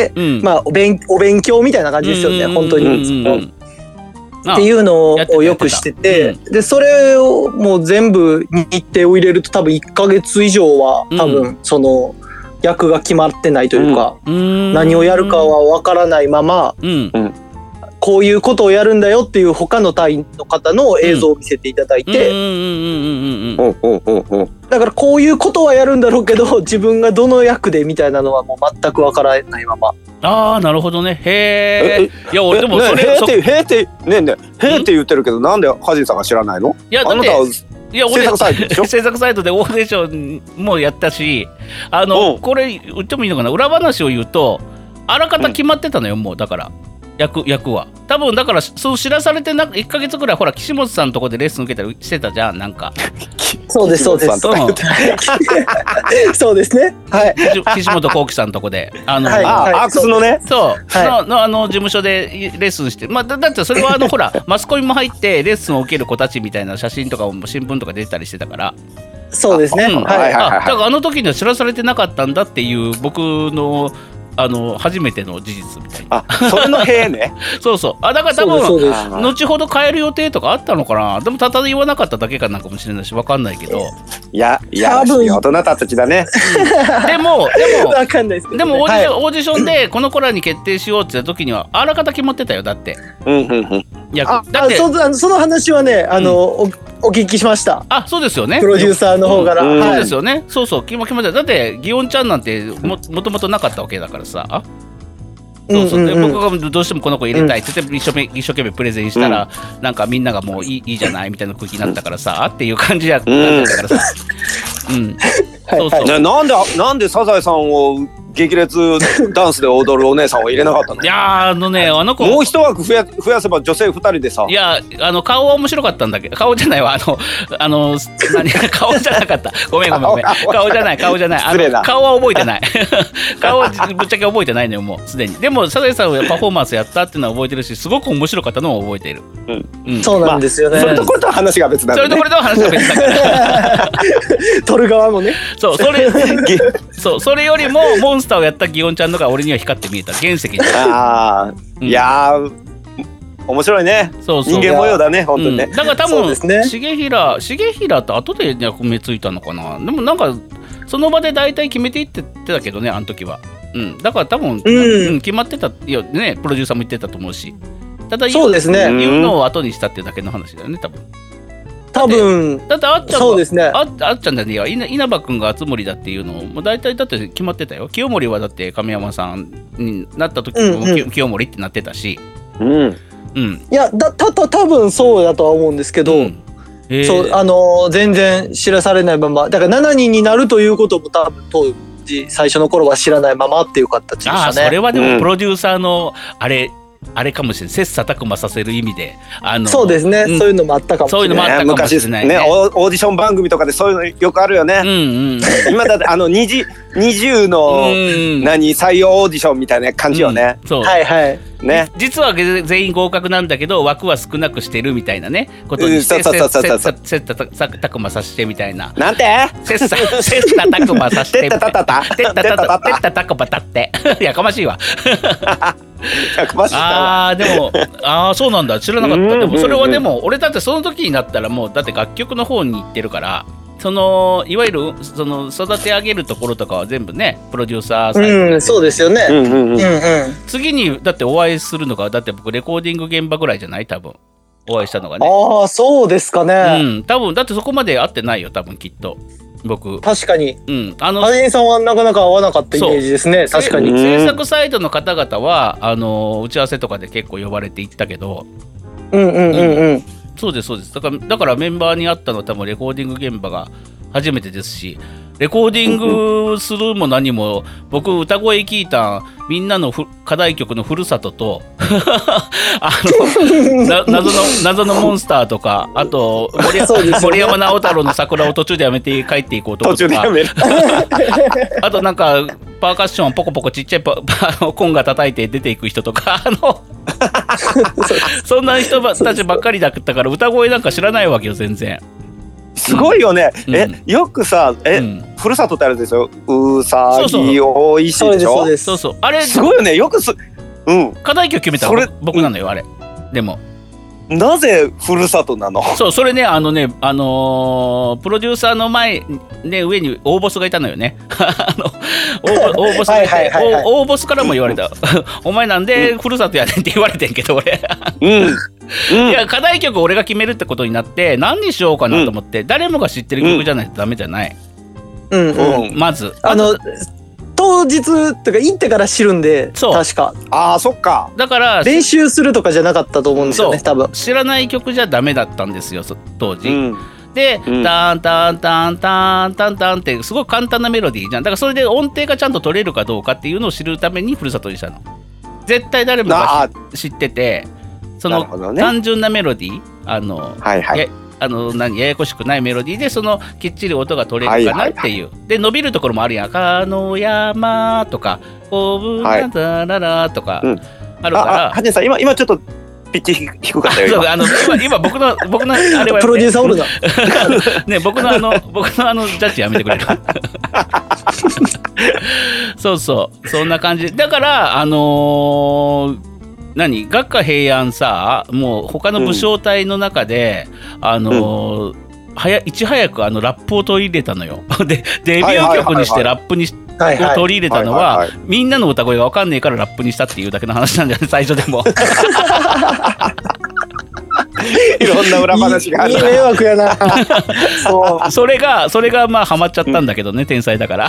うん、まあお勉、お勉強みたいな感じですよね、本当に。っていうのをよくしてて、うん、でそれをもう全部日程を入れると多分いっかげつ以上は多分その役が決まってないというか、うん、何をやるかは分からないまま、うん、こういうことをやるんだよっていう他の隊員の方の映像を見せていただいて、だからこういうことはやるんだろうけど自分がどの役でみたいなのはもう全く分からないまま。 ああ、なるほどね。へえ。いや俺でもそれ、 へーってへーってねえねえへーって言ってるけど、なんでハジンさんが知らないの？ いやだって、あなたはいや制作サイトでしょ？制作サイトでオーディションもやったし、あのこれ言ってもいいのかな、裏話を言うとあらかた決まってたのよ、もうだから。役, 役は多分だからそう知らされてないっかげつぐらいほら岸本さんのとこでレッスン受けたりしてたじゃん、なんか。 そうですそうです、うん、そうですね、はい、 岸本幸輝さんのとこであの、 はい、あアークスのね、 そう、はい、の, のあの事務所でレッスンして、まあ、だ, だってそれはあのほらマスコミも入ってレッスンを受ける子たちみたいな写真とかも新聞とか出てたりしてたから。 そうですね、うん、はい、 あだからあの時には知らされてなかったんだっていう僕のあの初めての事実みたいな。 あ、それのへね。 そうそう。あだから多分後ほど変える予定とかあったのかな。でもただ言わなかっただけかなんかもしれないし、わかんないけど。 いやいや、大人たちだね。 うん、でもでもわかんないですけどね、 でもオーディション、はい、オーディションでこの子らに決定しようって言った時にはあらかた決まってたよ、だって。 うんうんうん。 いやあだってそ, その話はね、あの、うん、お, お聞きしました。 あ、そうですよね。 プロデューサーの方から。 うん、そうですよね。そうそう、決ま決まってた。だってギオンちゃんなんて も, もともとなかったわけだからさ。あそうそう、で僕がどうしてもこの子入れたいって言って一生懸命、一生懸命プレゼンしたら、うん、なんかみんながもういい、いいじゃないみたいな空気になったからさっていう感じやったからさ、うん、うん、そうそう。じゃあなんでなんでサザエさんを激烈ダンスで踊るお姉さんを入れなかったの？ いやあのね、あの子もう一枠増や、増やせば女性ふたりでさ。 いやあの顔は面白かったんだけど、顔じゃないわ、あのあの何顔じゃなかった。ごめんごめんごめん。顔じゃない顔じゃない。あの顔は覚えてない。顔はぶっちゃけ覚えてないのよ、もうすでに。でもサザエさんはパフォーマンスやったっていうのは覚えてるし、すごく面白かったのを覚えている。 うんうん、そうなんですよね。 まあ、それとこれとは話が別だね。 それとこれとは話が別だから。 撮る側もね。 そうそれそうそれよりもモンスターをやったギオンちゃんのが俺には光って見えた、原石に。 ああ、うん、いやー面白いね。そうそう、人間模様だね、本当にね。 うん、だから多分、ね、重平重平って後で役目ついたのかな。でもなんかその場で大体決めていってたけどね、あの時は。うん、だから多分、うん、決まってたよね。プロデューサーも言ってたと思うし。ただそうですね、 言うのを後にしたっていうだけの話だよね、多分。 多分だってあっちゃんそうですね、 あ, あっちゃんだね、稲葉君が熱森だっていうのも大体だって決まってたよ。清盛はだって亀山さんになった時も、うんうん、清盛ってなってたし、 うんうん、 いやだたた多分そうだとは思うんですけど、うん、そうあのー、全然知らされないまま、だからしちにんになるということも多分当時最初の頃は知らないままっていう形でしたね。 ああ、それはでもプロデューサーのあれ、うんあれかもしれない、切磋琢磨させる意味で、あのそうですね、うん、そういうのもあったかもしれない。 そういうのもあったかもしれないね。 昔ね、オーディション番組とかでそういうのよくあるよね。うんうん、今だってあのにじゅうの何採用オーディションみたいな感じよね。 うん、そうはいはいね、 実は全員合格なんだけど枠は少なくしてるみたいなねことにして切磋琢磨させてみたいな。 なんて？ 切磋琢磨させてみたいな。てったたたてったたたてったたこばたってやかましいわ。ああでもああそうなんだ、知らなかった。でもそれはでも俺だってその時になったらもうだって楽曲の方に行ってるから、そのいわゆるその育て上げるところとかは全部ねプロデューサーさん、 うん、そうですよね、うんうんうん、 次にだってお会いするのがだって僕レコーディング現場ぐらいじゃない、多分お会いしたのがね。 ああそうですかね、 うん、多分だってそこまで会ってないよ多分きっと僕。 確かに、 うん、あのハジンさんはなかなか合わなかったイメージですね。確かに制作サイトの方々はあの打ち合わせとかで結構呼ばれていったけど、 うんうんうんうん、うん、 そうですそうです。だからだからメンバーに会ったのは多分レコーディング現場が初めてですし、レコーディングするも何も僕歌声聞いたみんなの課題曲のふるさととあのな謎の謎のモンスターとか、あと 森, ね、森山直太朗の桜を途中でやめて帰っていこうとか、途中でやめるあとなんかパーカッションポコポコちっちゃいパパコンガ叩いて出ていく人とか、あのそんな人たちばっかりだったから歌声なんか知らないわけよ全然。 すごいよね、 うん、 えよくさえ、うん、ふるさとってあるんですよ。うさぎおいしいでしょ。 そうです。 そうそうあれすごいよね。よくすうん課題曲決めたら僕なのよ、うん、あれでもなぜふるさとなの。 そうそれねあのねあのー、プロデューサーの前ね上に大ボスがいたのよねあの大, 大ボスがいて、はいはいはいはい、大ボスからも言われたお前なんでふるさとやねんって言われてんけど俺うんうん、いや課題曲俺が決めるってことになって何にしようかなと思って、うん、誰もが知ってる曲じゃないとダメじゃない、うんうん、まずあの当日とか行ってから知るんで確かああそっかだから練習するとかじゃなかったと思うんですよね多分知らない曲じゃダメだったんですよ当時、うん、で、うん、タンタンタンタンタンタンってすごい簡単なメロディーじゃんだからそれで音程がちゃんと取れるかどうかっていうのを知るためにふるさとにしたの絶対誰もが知っててその、ね、単純なメロディーあの、はいはい、や, あの何ややこしくないメロディーでそのきっちり音が取れるかなっていう、はいはいはい、で伸びるところもあるやん赤の山とかオブラダララとかあるから、はいうん、 はじめさん 今, 今ちょっとピッチ低かったよ今あの 今, 今僕の僕のあれはプロデューサーおるなね僕のあの僕のあのジャッジやめてくれるそうそうそんな感じだからあのー何学科平安さもう他の武将隊の中で、うん、あの、うん、早いち早くあのラップを取り入れたのよでデビュー曲にしてラップにし、はいはい、を取り入れたのは、はいはい、みんなの歌声が分かんねえからラップにしたっていうだけの話なんじゃない最初でもいろんな裏話がある。 いい迷惑やな。 そう。それがそれがまあハマっちゃったんだけどね、うん、天才だから。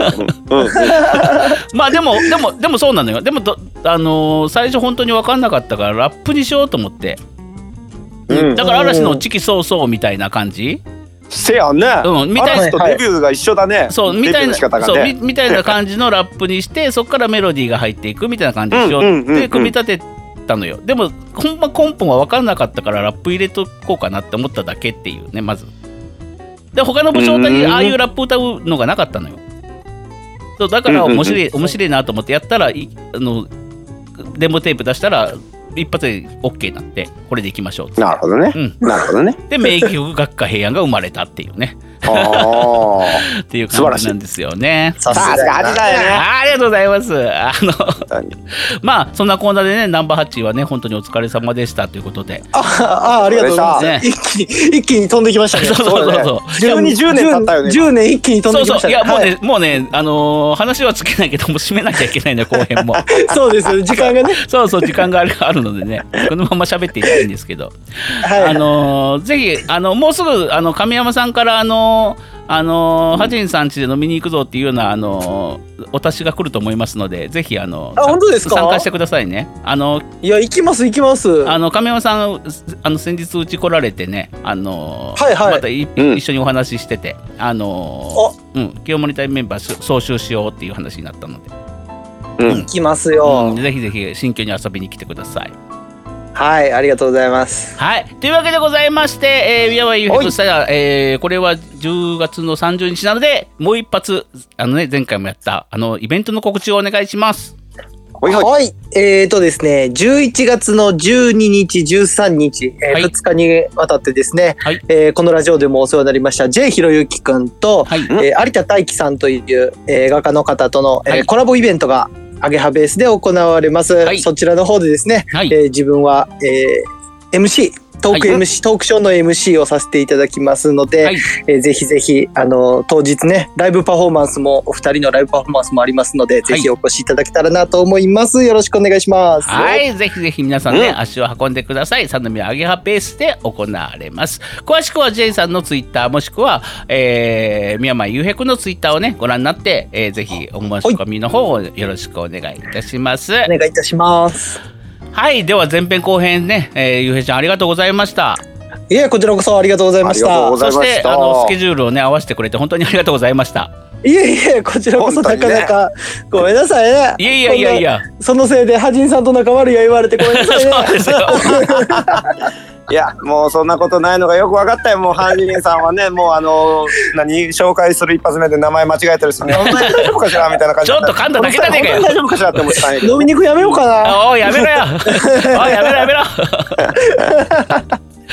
まあでもでもでもそうなのよ。でもどあのー、最初本当に分かんなかったからラップにしようと思って。うん、だから嵐のチキソーソーみたいな感じ。 せやね。 うん、みたいなとデビューが一緒だね。 そうみたいな、ね、そう み, みたいな感じのラップにしてそこからメロディーが入っていくみたいな感じにしようって組み立てたのよ。でもほんま根本は分かんなかったからラップ入れとこうかなって思っただけっていうねまず。で他の武将隊にああいうラップ歌うのがなかったのよ。そうだから面白い面白いなと思ってやったらいあのデモテープ出したら一発で OK になってこれでいきましょうって。 なるほどね、うん、なるほどね。 で名曲学科平安が生まれたっていうねっていう感じなんですよね。 さすがだよね。 ありがとうございます。あのまあそんなコーナーでねナンバーはちはね本当にお疲れ様でしたということで。 ああありがとうございます、ね、一気に一気に飛んできましたね。 そうそうそうそう。 急にじゅうねん経ったよね。 じゅうねん一気に飛んできましたね。 そうそういやもうね、はい、もうねあのー、話はつけないけども締めなきゃいけないの後編も。 そうです時間がね。 そうそう時間があるあるのでねこのまま喋っていきたいんですけど、はい、あのー、ぜひあのもうすぐあの神山さんからあのーあのー、ハジンさん家で飲みに行くぞっていうような、あのー、お達しが来ると思いますのでぜひあのあ本当ですか参加してくださいね。あのいや行きます行きます。 あの亀山さんあの先日うち来られてね、あのーはいはい、 またい、うん、一緒にお話ししてて、あのー、うん、清盛隊メンバー総集しようっていう話になったので、 うん、行きますよ、 うん、ぜひぜひ新居に遊びに来てください。 はい、ありがとうございます。 はい、というわけでございまして、えー、宮前優平としたら、えー、これはじゅうがつのさんじゅうにちなので、もう一発、あのね、前回もやった、あの、イベントの告知をお願いします。 はい、はい、えーとですね、じゅういちがつのじゅうににち、じゅうさんにち、えーはい、ふつかにわたってですね、はい、えー、このラジオでもお世話になりました J ひろゆきくんと、はい、えー、有田大樹さんという、えー、画家の方との、えーはい、コラボイベントがアゲハベースで行われます、はい、そちらの方でですね、はい、えー、自分は、えーエムシー トーク エムシー、はい、トークショーの エムシー をさせていただきますので、はい、えー、ぜひぜひあの当日ねライブパフォーマンスもお二人のライブパフォーマンスもありますので、はい、ぜひお越しいただけたらなと思います。よろしくお願いします。 はい、ぜひぜひ皆さんね、うん、足を運んでください。三宮アゲハベースで行われます。詳しくは J さんのツイッターもしくは、えー、宮前優平君のツイッターをねご覧になって、えー、ぜひお申し込みの方をよろしくお願いいたします。 お願いいたします。 はい、では前編後編ね、えー、ゆうへいちゃんありがとうございました。 いえ、こちらこそありがとうございました。 そしてあのスケジュールをね合わせてくれて本当にありがとうございました。 いえいえ、こちらこそなかなか、ね、ごめんなさいね。 いやいやいやいや、 そのせいでハジンさんと仲悪いや言われてごめんなさいね。 そうですよ。 いやもうそんなことないのがよく分かったよ。もうハンジンさんはねもうあの何紹介する一発目で名前間違えてるしねお前大丈夫かしらみたいな感じ。 ちょっと噛んだだけだねかよ。 大丈夫かしらって思ってたんやけど飲みに行くやめようかな。 おいやめろよおいやめろやめろ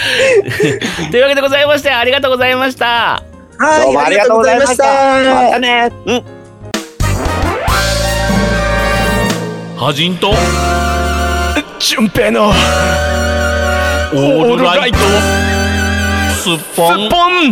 というわけでございましてありがとうございました。 はい、どうもありがとうございました。またね。うん。 はじんと純平のオールライトスッポン。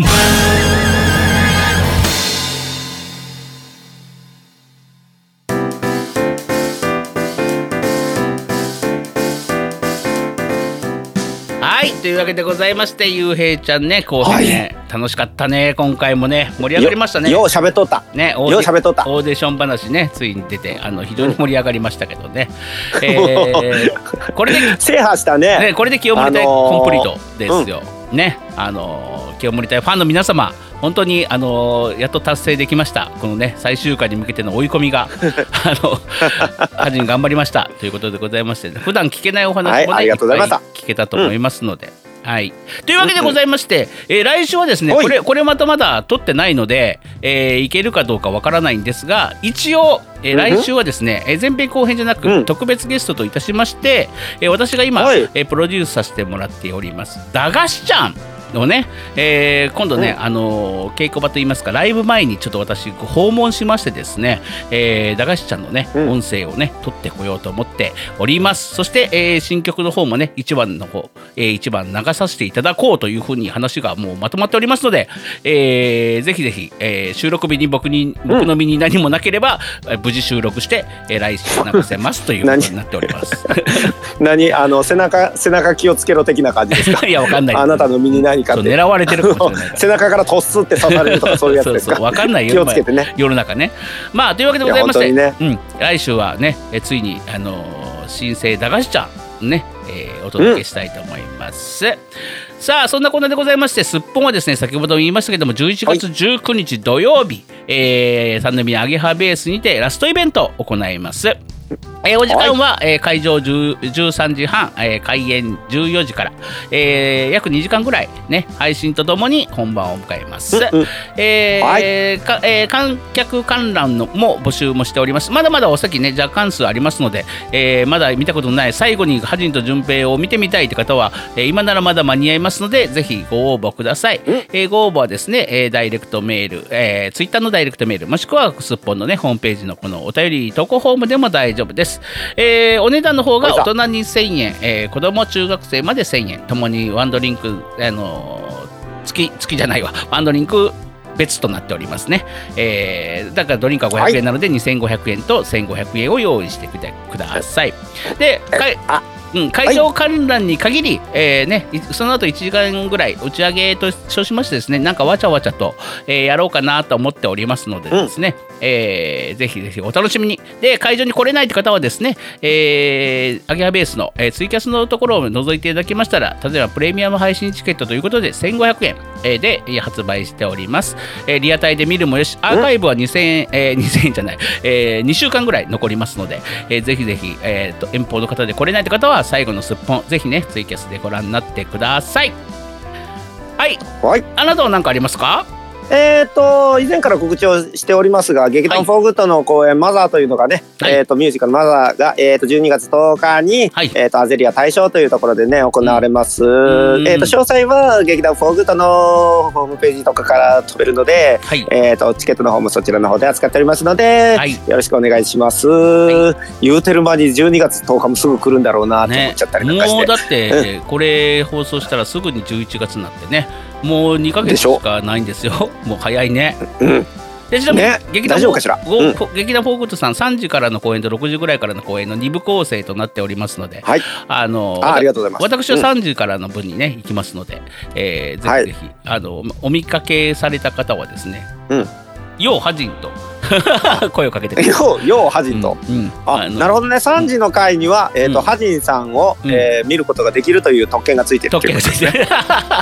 はい、というわけでございまして、ゆうへいちゃんね、後編ね、はい、楽しかったね。今回もね、盛り上がりましたね。 よう喋っとった。 ね、 よう喋っとった。 オーディション話ね、ついに出て、あの非常に盛り上がりましたけどね。えー、これで制覇したね。 ね、これで清盛隊コンプリートですよ。うん、ね、あのー、清盛隊ファンの皆様。本当にあのー、やっと達成できました。このね最終回に向けての追い込みがあのはじん頑張りましたということでございまして、ね、普段聞けないお話もね、はい、いっぱい聞けたと思いますので、うん、はい。というわけでございまして、うんうん、えー、来週はですねこれこれまたまだ撮ってないので、えー、いけるかどうかわからないんですが、一応、えー、来週はですね、えー、前編後編じゃなく、うん、特別ゲストといたしまして、えー、私が今、えー、プロデュースさせてもらっております駄菓子ちゃんのね、えー、今度ね、うん、あの稽古場といいますかライブ前にちょっと私訪問しましてですね、えー、駄菓子ちゃんのね、うん、音声をね取ってこようと思っております。そして、えー、新曲の方もねいちばんの方、えー、いちばん流させていただこうというふうに話がもうまとまっておりますので、えー、ぜひぜひ、えー、収録日に僕に僕の身に何もなければ、うん、無事収録して、えー、来週流せますということになっております何あの背中背中気をつけろ的な感じですか？ いやわかんない。 あなたの身に何そう狙われてるかもしれない。 背中からとっすって刺されるとかそういうやつですか？ そうそう分かんないよ。気をつけてね。世の中ね。まあというわけでございまして、ね、うん、来週はねえついにあのー、新生駄菓子ちゃんね、えー、お届けしたいと思います。うん、さあそんなこんなでございまして、すっぽんはですね先ほども言いましたけどもじゅういちがつじゅうくにち土曜日、はい、えー、三宮アゲハベースにてラストイベントを行います。えー、お時間は、はい、えー、会場じゅうさんじはん、えー、開演じゅうよじから、えー、約にじかんぐらい、ね、配信とともに本番を迎えます。うんうん、えーはいかえー、観客観覧のも募集もしております。まだまだお先ね若干数ありますので、えー、まだ見たことのない最後にハジンと順平を見てみたいという方は、えー、今ならまだ間に合いますのでぜひご応募ください。うん、えー、ご応募はですね、えー、ダイレクトメール、えー、ツイッターのダイレクトメールもしくはすっぽんのねホームページのこのお便り投稿フォームでも大丈夫です。えー、お値段の方が大人にせんえん、えー、子供中学生までせんえん、ともにワンドリンク、あのー、月月じゃないわワンドリンク別となっておりますね。えー、だからドリンクはごひゃくえんなのでにせんごひゃくえんとせんごひゃくえんを用意してください。で、かうん、会場観覧に限り、はい、えーね、その後いちじかんぐらい打ち上げと称しましてですね、なんかわちゃわちゃと、えー、やろうかなと思っておりますのでですね、うん、えー、ぜひぜひお楽しみに。で会場に来れないという方はですね、えー、アゲハベースの、えー、ツイキャスのところを覗いていただきましたら、例えばプレミアム配信チケットということでせんごひゃくえんで発売しております。えー、リアタイで見るもよし、アーカイブはにせんえん、えー、にせんえんじゃない、えー、にしゅうかんぐらい残りますので、えー、ぜひぜひ、えー、と遠方の方で来れないという方は最後のすっぽんぜひねツイキャスでご覧になってください。はい、はい、あなたは何かありますか？ えーと以前から告知をしておりますが、劇団フォーグッドの公演、はい、マザーというのがね、はい、えーとミュージカルマザーが、えーとじゅうにがつとおかに、はい、えーとアゼリア大賞というところでね行われます。うん、えーと詳細は劇団フォーグッドのホームページとかから飛べるので、はい、えーとチケットの方もそちらの方で扱っておりますので、はい、よろしくお願いします。はい、言うてる間にじゅうにがつとおかもすぐ来るんだろうなと思っちゃったりなんかして、ね、 もうだって、うん、これ放送したらすぐにじゅういちがつになってね、もうにかげつしかないんですよ。もう早いね。うん。でちなみに、ね、劇団フォーグッドさんさんじからの公演とろくじぐらいからの公演のに部構成となっておりますので、はい、あのあありがとうございます。 私はさんじからの分にね、うん、行きますので、えー、ぜひぜひ、はい、あのお見かけされた方はですね、うん、ようはじんと声をかけてください。 ようようはじんと、うんうん、あなるほどね。さんじの回には、うん、えーとはじんさんを、うん、えー、見ることができるという特権がついているということですね。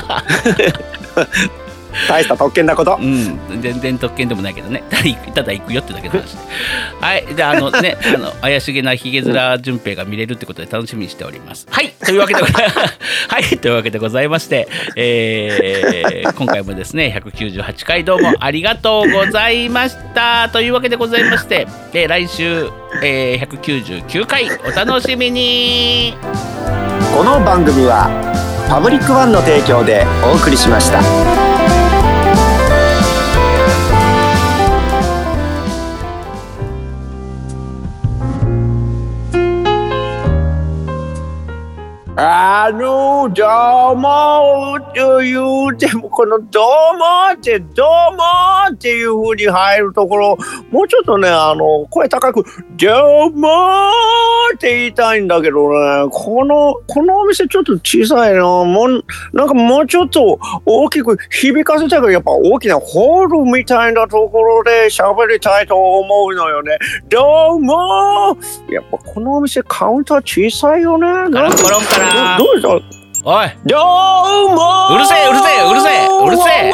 大した特権なこと、 うん、全然特権でもないけどね、ただ行くよってだけの話ではいじゃああのねあの怪しげなひげ面純平が見れるってことで楽しみにしております。はいというわけではいというわけでございまして、えー、今回もですねひゃくきゅうじゅうはちかいどうもありがとうございましたというわけでございまして、えー、来週、えー、ひゃくきゅうじゅうきゅうかいお楽しみに。 この番組はパブリックワンの提供でお送りしました。あのどうもと言うてもこのどうもってどうもっていう風に入るところもうちょっとねあの声高くどうもって言いたいんだけどねこのこのお店ちょっと小さいなもうなんかもうちょっと大きく響かせたいからやっぱ大きなホールみたいなところで喋りたいと思うのよね。どうもやっぱこのお店カウンター小さいよね。 カランコロンからどうしたおいどうもうるせえうるせえうるせえうるせえウォーウォーウォーウォーウォーウォーウォーウォ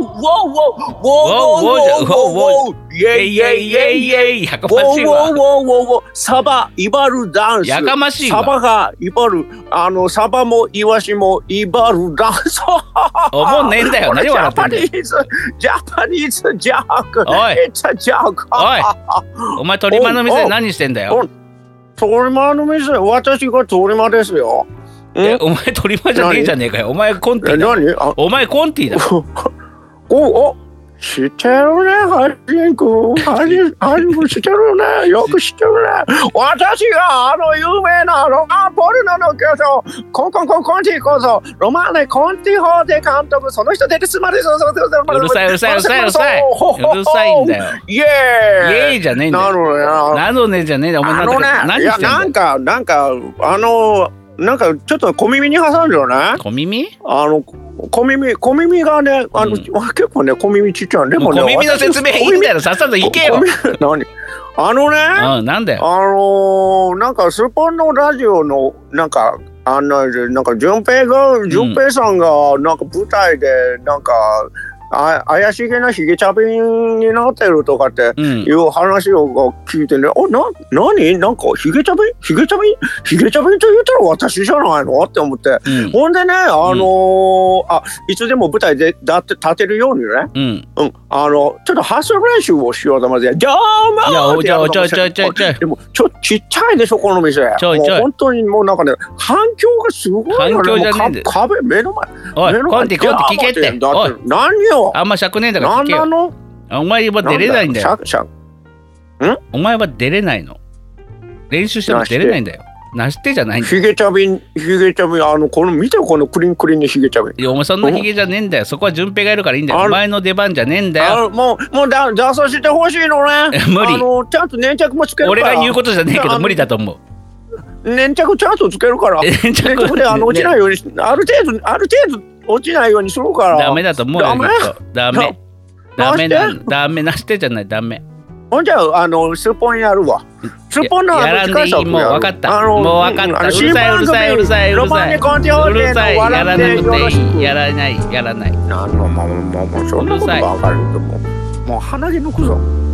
ーウォーイエイイエイイエイイエイやかましいわウォーウォーウォーウォーサバイバルダンスやかましいわサバがイバルあのサバもイワシもイバルダンスおもんねえんだよ何笑ってんだよジャパニーズジャークおいジャークおいお前鳥間の店で何してんだよ。 鳥間の店私が鳥間ですよ。 えお前鳥間じゃねえじゃねえかよ。お前コンティだ。 何お前コンティだ。 おお知ってるねハリン君ハリンハリン君知ってるねよく知ってるね。私があの有名なロマンポルノの巨匠コンコンコンコンティこそロマネコンティ法で監督その人でですまでそうそうそうそううるさいうるさいうるさいうるさいうるさいんだよ。 イエーイイエーイじゃねえんだよ。 なるほどなのねじゃねえんだよ。お前あのね何してんだよ。 なんかなんかあのなんかちょっと小耳に挟んでるね。 小耳？ あの小耳小耳がねあの、うん、結構ね小耳ちっちゃいでもね小耳の説明いいんだよさっさと行けよ。 何あのね、 うん、なんだよ。 あのー、なんかスポンのラジオのなんかあのなんか順平が順平さんがなんか舞台でなんか、あ怪しげなヒゲチャビンになってるとかっていう話を聞いてね、うん、あな何なんかヒゲチャビンヒゲチャビンヒゲチャビンと言ったら私じゃないのって思って、うん、ほんでねあのーうん、あいつでも舞台でだって立てるようにね、うん、うん、あのちょっと発声練習をしようと思ってどうもってやるのもちょいちょいちょいちょいでもちょちっちゃいでしょこの店ちょいちょいもう本当にもうなんかね反響がすごいよね。 反響じゃねえんだよ壁目の前おいコンティコンティ聞けってだって何よあんま尺ねえんだから聞けよ。 何なのお前は出れないんだよ。 シャシャんお前は出れないの。練習しても出れないんだよ。なしてじゃないんだよ。 ヒゲチャビンヒゲチャビンあのこの見てこのクリンクリンにヒゲチャビン。 いやお前そんなヒゲじゃねえんだよ。そこは順平がいるからいいんだよ。お前の出番じゃねえんだよ。 もうもうだ出させてほしいのね。 無理。 あのちゃんと粘着もつけるから。 俺が言うことじゃねえけど無理だと思う。 粘着ちゃんとつけるから。粘着であの落ちないようにある程度ある程度落ちないようにするから。 ダメだと思うよ。ダメ。ダメ。ダメなダメなしてじゃないダメ。 ほんじゃあのスポンやるわ。スポンのやらんでいいもう分かった。もう分かった。うるさいうるさいうるさいうるさい。うるさいやらなくていいやらないやらない。 なんのもうもうそんなことばかりでももう鼻毛抜くぞ。